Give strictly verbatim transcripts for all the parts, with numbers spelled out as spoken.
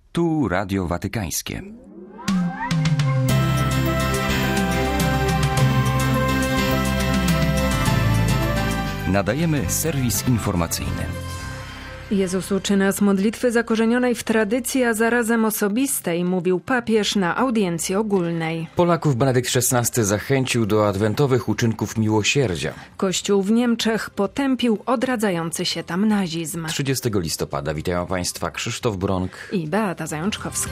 Tu Radio Watykańskie. Nadajemy serwis informacyjny. Jezus uczy nas modlitwy zakorzenionej w tradycji, a zarazem osobistej, mówił papież na audiencji ogólnej. Polaków Benedykt szesnasty zachęcił do adwentowych uczynków miłosierdzia. Kościół w Niemczech potępił odradzający się tam nazizm. trzydziestego listopada witają Państwa Krzysztof Bronk i Beata Zajączkowska.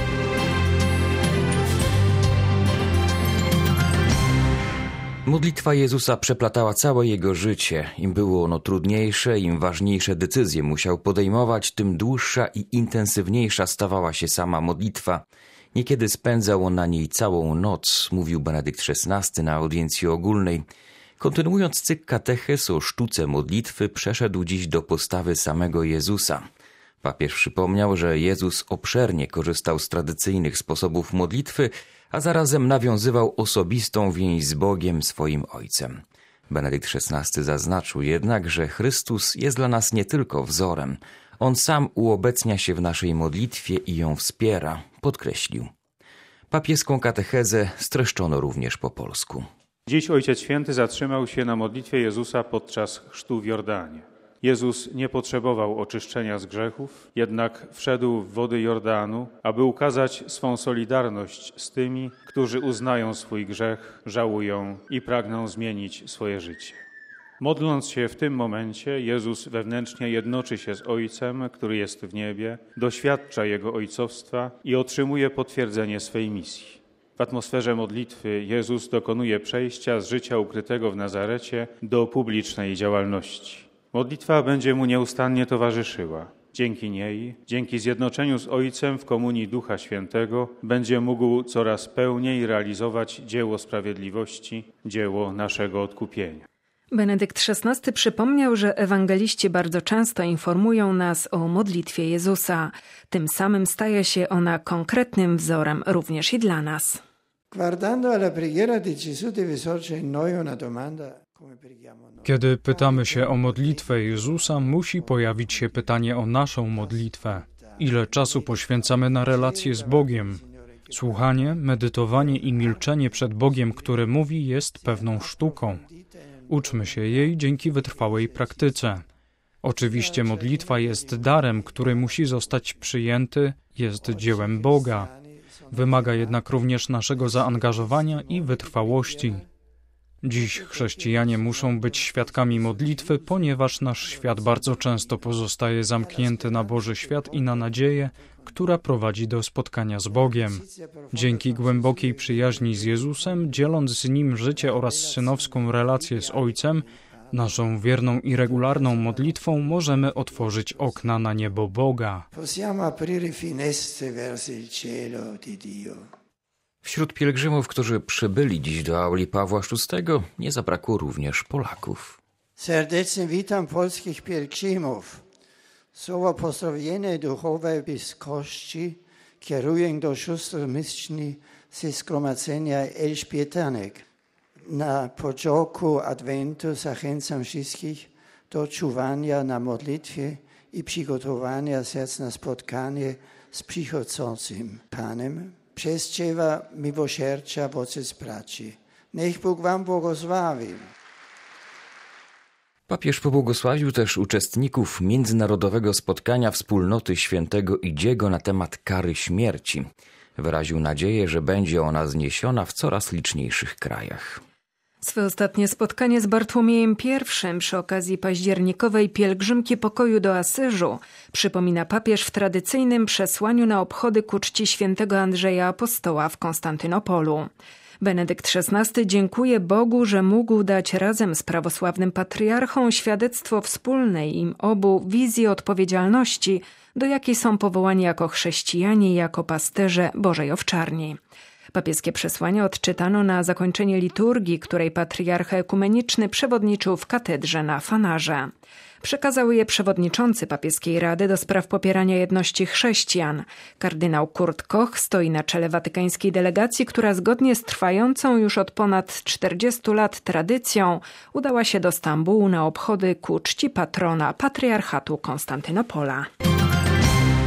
Modlitwa Jezusa przeplatała całe Jego życie. Im było ono trudniejsze, im ważniejsze decyzje musiał podejmować, tym dłuższa i intensywniejsza stawała się sama modlitwa. Niekiedy spędzał on na niej całą noc, mówił Benedykt szesnasty na audiencji ogólnej. Kontynuując cykl katechez o sztuce modlitwy, przeszedł dziś do postawy samego Jezusa. Papież przypomniał, że Jezus obszernie korzystał z tradycyjnych sposobów modlitwy, a zarazem nawiązywał osobistą więź z Bogiem, swoim Ojcem. Benedykt szesnasty zaznaczył jednak, że Chrystus jest dla nas nie tylko wzorem. On sam uobecnia się w naszej modlitwie i ją wspiera, podkreślił. Papieską katechezę streszczono również po polsku. Dziś Ojciec Święty zatrzymał się na modlitwie Jezusa podczas chrztu w Jordanie. Jezus nie potrzebował oczyszczenia z grzechów, jednak wszedł w wody Jordanu, aby ukazać swą solidarność z tymi, którzy uznają swój grzech, żałują i pragną zmienić swoje życie. Modląc się w tym momencie, Jezus wewnętrznie jednoczy się z Ojcem, który jest w niebie, doświadcza Jego ojcowstwa i otrzymuje potwierdzenie swej misji. W atmosferze modlitwy Jezus dokonuje przejścia z życia ukrytego w Nazarecie do publicznej działalności. Modlitwa będzie mu nieustannie towarzyszyła. Dzięki niej, dzięki zjednoczeniu z Ojcem w komunii Ducha Świętego, będzie mógł coraz pełniej realizować dzieło sprawiedliwości, dzieło naszego odkupienia. Benedykt szesnasty przypomniał, że ewangeliści bardzo często informują nas o modlitwie Jezusa. Tym samym staje się ona konkretnym wzorem również i dla nas. Kiedy pytamy się o modlitwę Jezusa, musi pojawić się pytanie o naszą modlitwę. Ile czasu poświęcamy na relacje z Bogiem? Słuchanie, medytowanie i milczenie przed Bogiem, który mówi, jest pewną sztuką. Uczmy się jej dzięki wytrwałej praktyce. Oczywiście modlitwa jest darem, który musi zostać przyjęty, jest dziełem Boga. Wymaga jednak również naszego zaangażowania i wytrwałości. Dziś chrześcijanie muszą być świadkami modlitwy, ponieważ nasz świat bardzo często pozostaje zamknięty na Boży świat i na nadzieję, która prowadzi do spotkania z Bogiem. Dzięki głębokiej przyjaźni z Jezusem, dzieląc z Nim życie oraz synowską relację z Ojcem, naszą wierną i regularną modlitwą możemy otworzyć okna na niebo Boga. Wśród pielgrzymów, którzy przybyli dziś do auli Pawła szóstego, nie zabrakło również Polaków. Serdecznie witam polskich pielgrzymów. Słowo pozdrowienia duchowe bliskości kieruję do sióstr mistrzni ze zgromadzenia Elżbietanek. Na początku Adwentu zachęcam wszystkich do czuwania na modlitwie i przygotowania serc na spotkanie z przychodzącym Panem. Przez dzieła miłosierdzia wobec braci. Niech Bóg wam błogosławi. Papież pobłogosławił też uczestników międzynarodowego spotkania Wspólnoty Świętego Idziego na temat kary śmierci. Wyraził nadzieję, że będzie ona zniesiona w coraz liczniejszych krajach. Swe ostatnie spotkanie z Bartłomiejem I przy okazji październikowej pielgrzymki pokoju do Asyżu przypomina papież w tradycyjnym przesłaniu na obchody ku czci świętego Andrzeja Apostoła w Konstantynopolu. Benedykt szesnasty dziękuje Bogu, że mógł dać razem z prawosławnym patriarchą świadectwo wspólnej im obu wizji odpowiedzialności, do jakiej są powołani jako chrześcijanie i jako pasterze Bożej Owczarni. Papieskie przesłanie odczytano na zakończenie liturgii, której patriarcha ekumeniczny przewodniczył w katedrze na Fanarze. Przekazał je przewodniczący Papieskiej Rady do spraw popierania jedności chrześcijan. Kardynał Kurt Koch stoi na czele watykańskiej delegacji, która zgodnie z trwającą już od ponad czterdziestu lat tradycją udała się do Stambułu na obchody ku czci patrona patriarchatu Konstantynopola.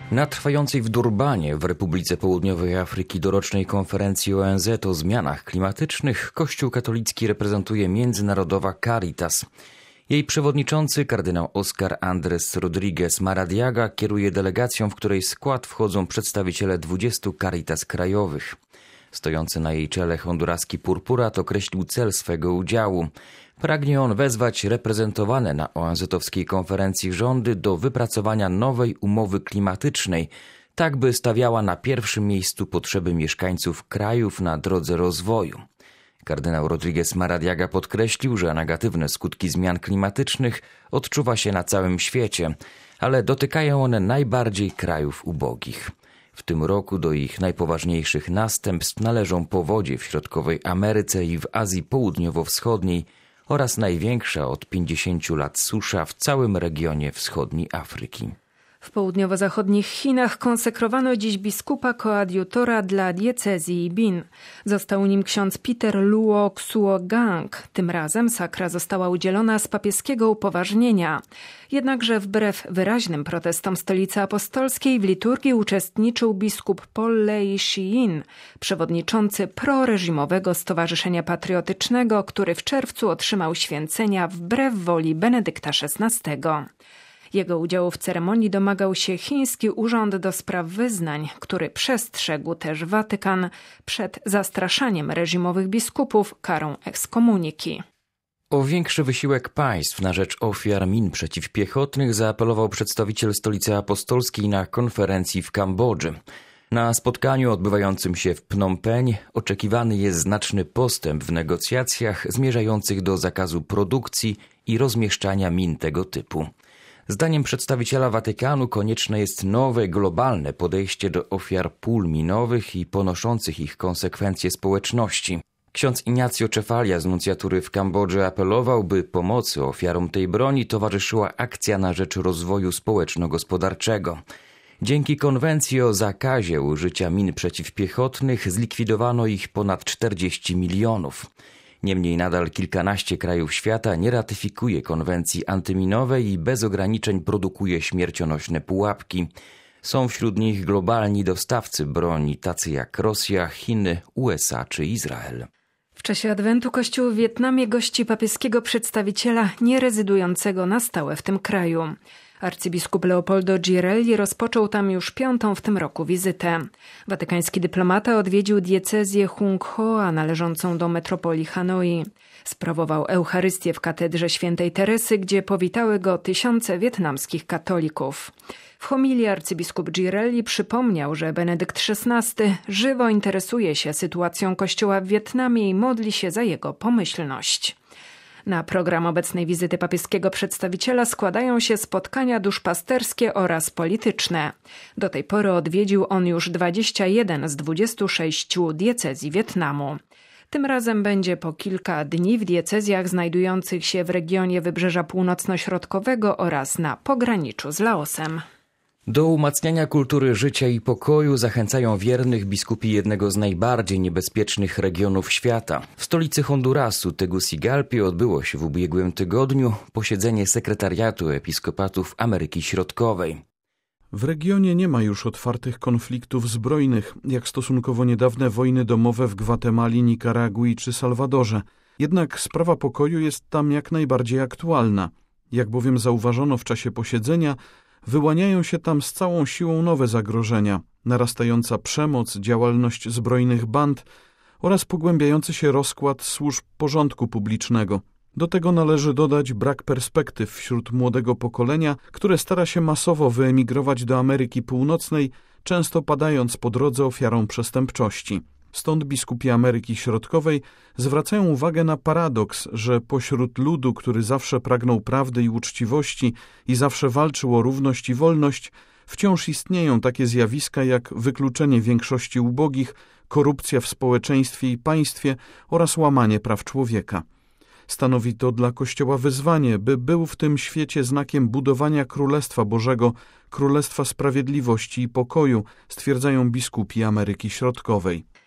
Na trwającej w Durbanie w Republice Południowej Afryki dorocznej konferencji O N Z o zmianach klimatycznych Kościół katolicki reprezentuje międzynarodowa Caritas. Jej przewodniczący, kardynał Oscar Andrés Rodríguez Maradiaga, kieruje delegacją, w której skład wchodzą przedstawiciele dwudziestu Caritas krajowych. Stojący na jej czele honduraski purpurat określił cel swego udziału. Pragnie on wezwać reprezentowane na O N Z-owskiej konferencji rządy do wypracowania nowej umowy klimatycznej, tak by stawiała na pierwszym miejscu potrzeby mieszkańców krajów na drodze rozwoju. Kardynał Rodríguez Maradiaga podkreślił, że negatywne skutki zmian klimatycznych odczuwa się na całym świecie, ale dotykają one najbardziej krajów ubogich. W tym roku do ich najpoważniejszych następstw należą powodzie w Środkowej Ameryce i w Azji Południowo-Wschodniej oraz największa od pięćdziesięciu lat susza w całym regionie wschodniej Afryki. W południowo-zachodnich Chinach konsekrowano dziś biskupa koadiutora dla diecezji Bin. Został nim ksiądz Peter Luo Kshuo-gang. Tym razem sakra została udzielona z papieskiego upoważnienia. Jednakże wbrew wyraźnym protestom Stolicy Apostolskiej w liturgii uczestniczył biskup Paul Lei Shiyin, przewodniczący proreżimowego Stowarzyszenia Patriotycznego, który w czerwcu otrzymał święcenia wbrew woli Benedykta szesnastego. Jego udziału w ceremonii domagał się chiński Urząd do Spraw Wyznań, który przestrzegł też Watykan przed zastraszaniem reżimowych biskupów karą ekskomuniki. O większy wysiłek państw na rzecz ofiar min przeciwpiechotnych zaapelował przedstawiciel Stolicy Apostolskiej na konferencji w Kambodży. Na spotkaniu odbywającym się w Phnom Penh oczekiwany jest znaczny postęp w negocjacjach zmierzających do zakazu produkcji i rozmieszczania min tego typu. Zdaniem przedstawiciela Watykanu konieczne jest nowe, globalne podejście do ofiar pól minowych i ponoszących ich konsekwencje społeczności. Ksiądz Ignacio Cefalia z nuncjatury w Kambodży apelował, by pomocy ofiarom tej broni towarzyszyła akcja na rzecz rozwoju społeczno-gospodarczego. Dzięki konwencji o zakazie użycia min przeciwpiechotnych zlikwidowano ich ponad czterdzieści milionów. Niemniej nadal kilkanaście krajów świata nie ratyfikuje konwencji antyminowej i bez ograniczeń produkuje śmiercionośne pułapki. Są wśród nich globalni dostawcy broni, tacy jak Rosja, Chiny, U S A czy Izrael. W czasie adwentu Kościół w Wietnamie gości papieskiego przedstawiciela nierezydującego na stałe w tym kraju. Arcybiskup Leopoldo Girelli rozpoczął tam już piątą w tym roku wizytę. Watykański dyplomata odwiedził diecezję Hung Hoa należącą do metropolii Hanoi. Sprawował Eucharystię w katedrze świętej Teresy, gdzie powitały go tysiące wietnamskich katolików. W homilii arcybiskup Girelli przypomniał, że Benedykt szesnasty żywo interesuje się sytuacją Kościoła w Wietnamie i modli się za jego pomyślność. Na program obecnej wizyty papieskiego przedstawiciela składają się spotkania duszpasterskie oraz polityczne. Do tej pory odwiedził on już dwadzieścia jeden z dwudziestu sześciu diecezji Wietnamu. Tym razem będzie po kilka dni w diecezjach znajdujących się w regionie Wybrzeża Północno-Środkowego oraz na pograniczu z Laosem. Do umacniania kultury życia i pokoju zachęcają wiernych biskupi jednego z najbardziej niebezpiecznych regionów świata. W stolicy Hondurasu, Tegucigalpie, odbyło się w ubiegłym tygodniu posiedzenie sekretariatu episkopatów Ameryki Środkowej. W regionie nie ma już otwartych konfliktów zbrojnych, jak stosunkowo niedawne wojny domowe w Gwatemali, Nikaragui czy Salwadorze. Jednak sprawa pokoju jest tam jak najbardziej aktualna. Jak bowiem zauważono w czasie posiedzenia, wyłaniają się tam z całą siłą nowe zagrożenia, narastająca przemoc, działalność zbrojnych band oraz pogłębiający się rozkład służb porządku publicznego. Do tego należy dodać brak perspektyw wśród młodego pokolenia, które stara się masowo wyemigrować do Ameryki Północnej, często padając po drodze ofiarą przestępczości. Stąd biskupi Ameryki Środkowej zwracają uwagę na paradoks, że pośród ludu, który zawsze pragnął prawdy i uczciwości i zawsze walczył o równość i wolność, wciąż istnieją takie zjawiska jak wykluczenie większości ubogich, korupcja w społeczeństwie i państwie oraz łamanie praw człowieka. Stanowi to dla Kościoła wyzwanie, by był w tym świecie znakiem budowania Królestwa Bożego, Królestwa Sprawiedliwości i Pokoju, stwierdzają biskupi Ameryki Środkowej.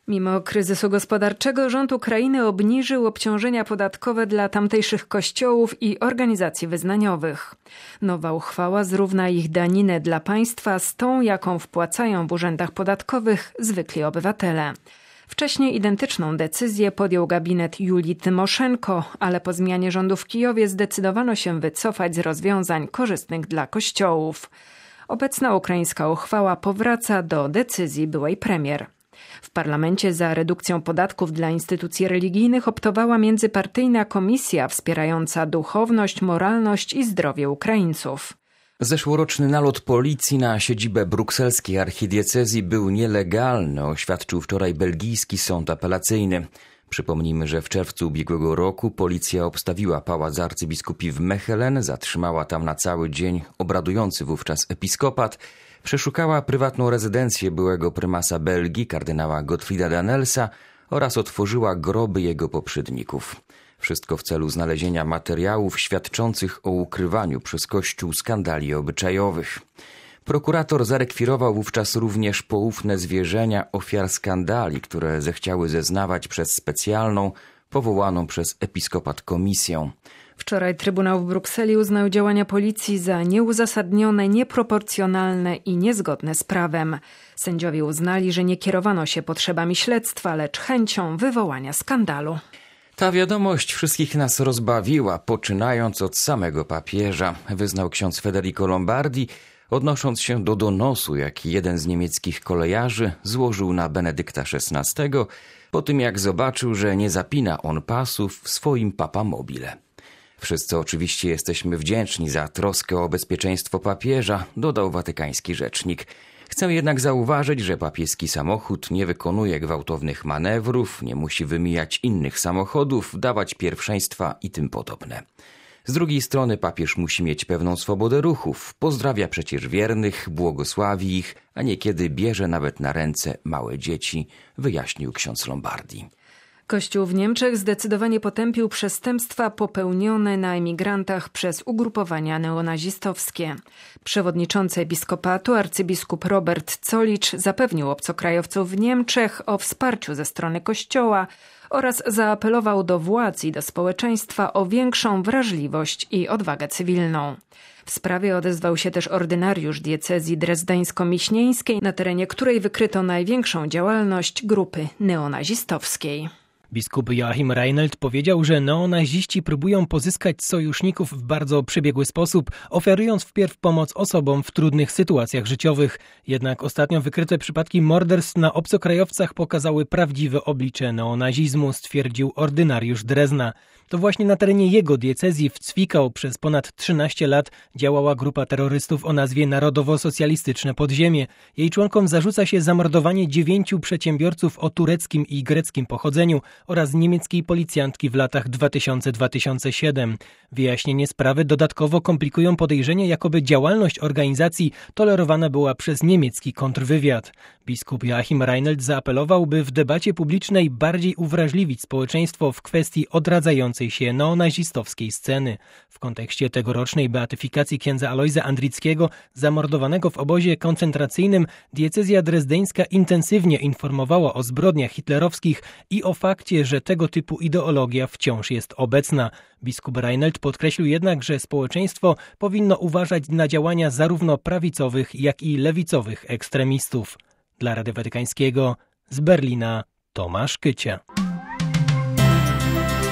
Mimo kryzysu gospodarczego rząd Ukrainy obniżył obciążenia podatkowe dla tamtejszych kościołów i organizacji wyznaniowych. Nowa uchwała zrówna ich daninę dla państwa z tą, jaką wpłacają w urzędach podatkowych zwykli obywatele. Wcześniej identyczną decyzję podjął gabinet Julii Tymoszenko, ale po zmianie rządu w Kijowie zdecydowano się wycofać z rozwiązań korzystnych dla kościołów. Obecna ukraińska uchwała powraca do decyzji byłej premier. W parlamencie za redukcją podatków dla instytucji religijnych optowała międzypartyjna komisja wspierająca duchowność, moralność i zdrowie Ukraińców. Zeszłoroczny nalot policji na siedzibę brukselskiej archidiecezji był nielegalny, oświadczył wczoraj belgijski sąd apelacyjny. Przypomnijmy, że w czerwcu ubiegłego roku policja obstawiła pałac arcybiskupi w Mechelen, zatrzymała tam na cały dzień obradujący wówczas episkopat, przeszukała prywatną rezydencję byłego prymasa Belgii, kardynała Gottfrieda Danelsa oraz otworzyła groby jego poprzedników. Wszystko w celu znalezienia materiałów świadczących o ukrywaniu przez Kościół skandali obyczajowych. Prokurator zarekwirował wówczas również poufne zwierzenia ofiar skandali, które zechciały zeznawać przez specjalną, powołaną przez episkopat komisję. Wczoraj Trybunał w Brukseli uznał działania policji za nieuzasadnione, nieproporcjonalne i niezgodne z prawem. Sędziowie uznali, że nie kierowano się potrzebami śledztwa, lecz chęcią wywołania skandalu. Ta wiadomość wszystkich nas rozbawiła, poczynając od samego papieża, wyznał ksiądz Federico Lombardi, odnosząc się do donosu, jaki jeden z niemieckich kolejarzy złożył na Benedykta szesnastego, po tym jak zobaczył, że nie zapina on pasów w swoim papamobile. Wszyscy oczywiście jesteśmy wdzięczni za troskę o bezpieczeństwo papieża, dodał watykański rzecznik. Chcę jednak zauważyć, że papieski samochód nie wykonuje gwałtownych manewrów, nie musi wymijać innych samochodów, dawać pierwszeństwa i tym podobne. Z drugiej strony papież musi mieć pewną swobodę ruchów, pozdrawia przecież wiernych, błogosławi ich, a niekiedy bierze nawet na ręce małe dzieci, wyjaśnił ksiądz Lombardi. Kościół w Niemczech zdecydowanie potępił przestępstwa popełnione na emigrantach przez ugrupowania neonazistowskie. Przewodniczący episkopatu arcybiskup Robert Zollitsch zapewnił obcokrajowców w Niemczech o wsparciu ze strony Kościoła oraz zaapelował do władz i do społeczeństwa o większą wrażliwość i odwagę cywilną. W sprawie odezwał się też ordynariusz diecezji drezdeńsko-miśnieńskiej, na terenie której wykryto największą działalność grupy neonazistowskiej. Biskup Joachim Reinelt powiedział, że neonaziści próbują pozyskać sojuszników w bardzo przebiegły sposób, oferując wpierw pomoc osobom w trudnych sytuacjach życiowych. Jednak ostatnio wykryte przypadki morderstw na obcokrajowcach pokazały prawdziwe oblicze neonazizmu, stwierdził ordynariusz Drezna. To właśnie na terenie jego diecezji w Zwickau przez ponad trzynaście lat działała grupa terrorystów o nazwie Narodowo-Socjalistyczne Podziemie. Jej członkom zarzuca się zamordowanie dziewięciu przedsiębiorców o tureckim i greckim pochodzeniu oraz niemieckiej policjantki w latach dwa tysiące do dwa tysiące siódmego. Wyjaśnienie sprawy dodatkowo komplikują podejrzenia, jakoby działalność organizacji tolerowana była przez niemiecki kontrwywiad. Biskup Joachim Reinelt zaapelował, by w debacie publicznej bardziej uwrażliwić społeczeństwo w kwestii odradzającej się neonazistowskiej sceny. W kontekście tegorocznej beatyfikacji księdza Alojza Andrickiego, zamordowanego w obozie koncentracyjnym, diecezja drezdeńska intensywnie informowała o zbrodniach hitlerowskich i o fakcie, że tego typu ideologia wciąż jest obecna. Biskup Reinelt podkreślił jednak, że społeczeństwo powinno uważać na działania zarówno prawicowych, jak i lewicowych ekstremistów. Dla Radia Watykańskiego z Berlina Tomasz Kycia.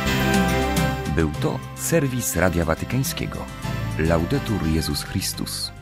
Był to serwis Radia Watykańskiego. Laudetur Jezus Chrystus.